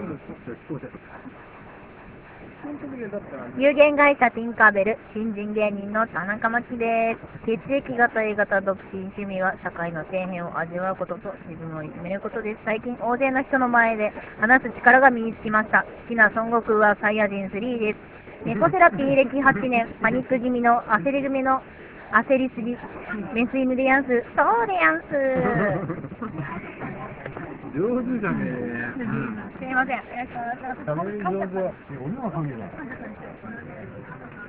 有限会社ティンカーベル、新人芸人の田中真希です。血液型 A 型独身、趣味は社会の底辺を味わうことと自分をいじめることです。最近大勢の人の前で話す力が身につきました。好きな孫悟空はサイヤ人3です。猫セラピー歴8年、パニック気味の焦り組の焦りすぎ、メス犬でやんす。そうでやんす。 上手じゃねえ。 すみません。よろしくお願いします。 上手。俺のは関係ない。